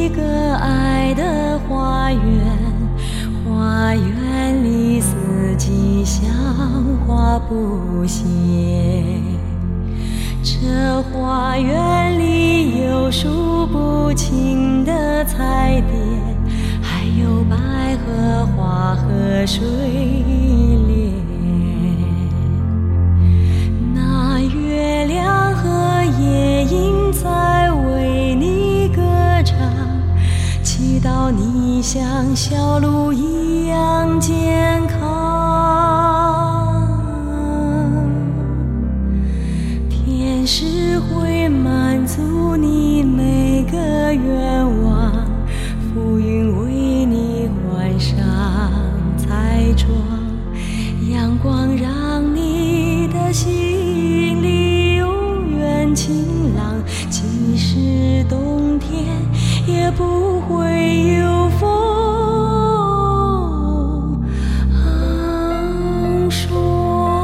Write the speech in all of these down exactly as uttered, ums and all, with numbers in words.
一个爱的花园，花园里四季香花不谢。这花园里有数不清的彩蝶，还有百合花和睡莲。那月亮和夜莺在为你歌唱，祈祷你像小鹿一样健康。天使会满足你每个愿望，浮云为你换上彩妆，阳光让你的心里永远晴朗，即使冬天也不会有风霜。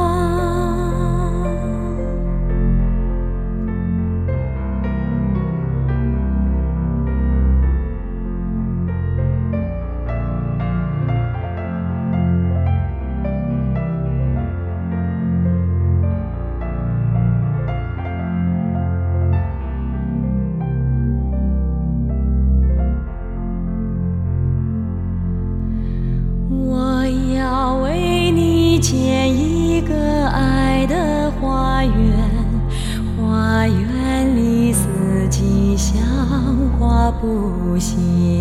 我要为你建一个爱的花园，花园里四季香花不谢。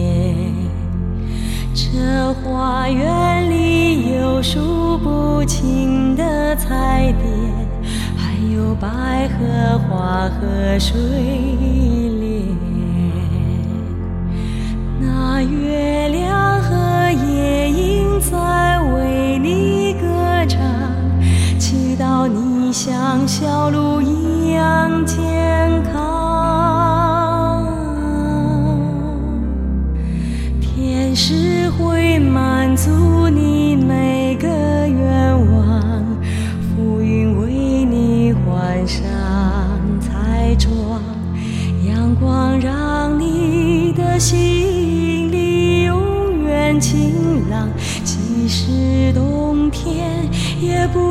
这花园里有数不清的彩蝶，还有百合花和睡莲。那月亮和夜莺在为你歌唱，祈祷你像小鹿一样健康。天使会满足你每个愿望，浮云为你换上彩妆，阳光让你的心里永远晴朗，即使冬天也不